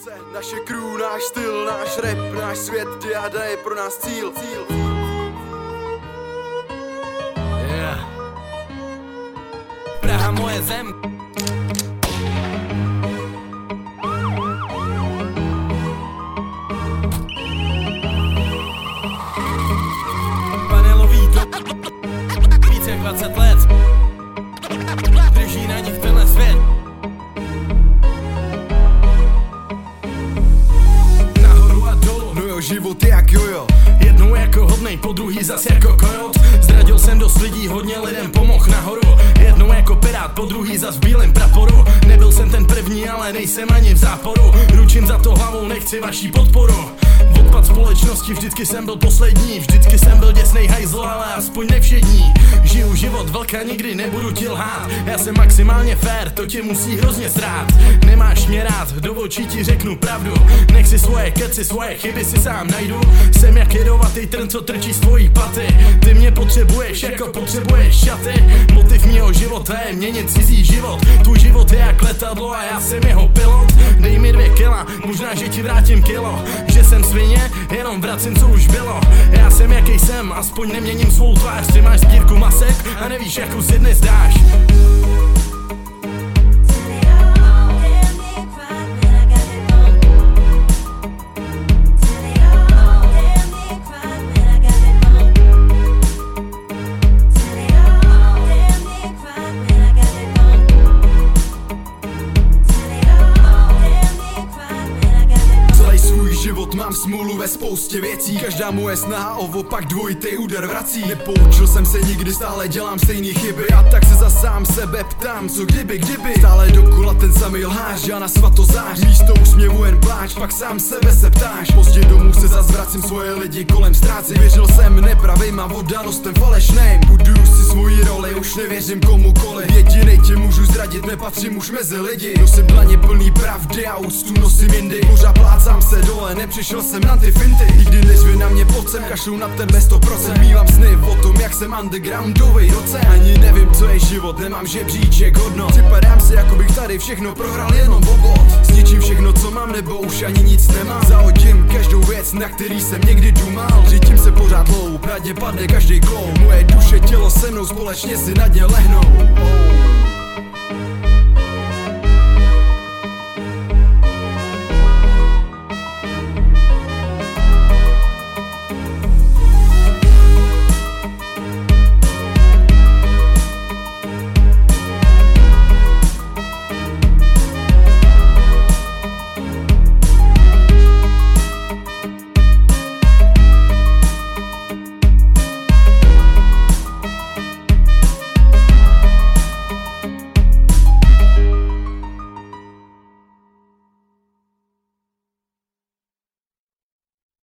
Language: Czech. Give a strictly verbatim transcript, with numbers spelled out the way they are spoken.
se, naše crew, náš styl, náš rap, náš svět, diada je pro nás cíl, cíl. Yeah. Praha moje zem. Panelový dom, víc jak dvacet let, drží na nich tenhle svět. Nahoru a dolů, no jo, život je jak jojo. Jednou jako hodnej, po druhý zas jako kojot. Zradil jsem dost lidí, hodně lidem pomohl nahoru. Jednou jako pirát, po druhý zas v bílém praporu. Nebyl jsem ten první, ale nejsem ani v záporu. Ručím za to hlavou, nechci vaší podporu. Odpad společnosti, vždycky jsem byl poslední. Vždycky jsem byl děsnej hajzl, ale aspoň nevšední. Žiju život vlka, nikdy nebudu ti lhát. Já jsem maximálně fair, to tě musí hrozně srát. Nemáš mě rád, do očí ti řeknu pravdu. Nech si svoje keci, svoje chyby si sám najdu. Jsem jak jedovatý trn, co trčí z tvojí paty. Ty mě potřebuješ, jako potřebuješ šaty. Motiv mýho života je měnit cizí život. Tvůj život je jak letadlo a já jsem jeho pilot. Dej mi dvě kila, možná že ti vrátím kilo. Že jsem svině, jenom vracím co už bylo. Já jsem jaký jsem, aspoň neměním svou tvář. Ty máš sbírku masek a nevíš jakou si dnes dáš. Život mám smůlu ve spoustě věcí. Každá moje snaha o opak dvojitý úder vrací. Nepoučil jsem se nikdy, stále dělám stejný chyby. A tak se za sám sebe ptám, co kdyby, kdyby. Stále dokola ten samý lhář a na svatozář. Místo úsměvu jen pláč, pak sám sebe se ptáš. Pozdě domů se zas vracím, svoje lidi kolem ztrácím. Věřil jsem nepravým a oddanostem falešným. Buduju si svoji roli, už nevěřím komukoliv. Jedinej tě můžu zradit, nepatřím už mezi lidi. Nosím dlaně plný pravdy a úctu nosím jindy. Pořád plácám se dole, nepřišel jsem na ty finty. Nikdy nežvi na mě pod sem, kašlu na tebe sto procent. Mívám sny o tom, jak jsem undergroundovej docent. Ani nevím, co je život, nemám žebříček hodnot. Připadám si, jako bych tady všechno prohrál jenom o bod. Zničím všechno, co mám, nebo už ani nic nemám. Zahodím každou věc, na který jsem někdy dumal. Řítím se pořád lou, pravdě padne každý klou. Moje duše, tělo se mnou, společně si na ně lehnou.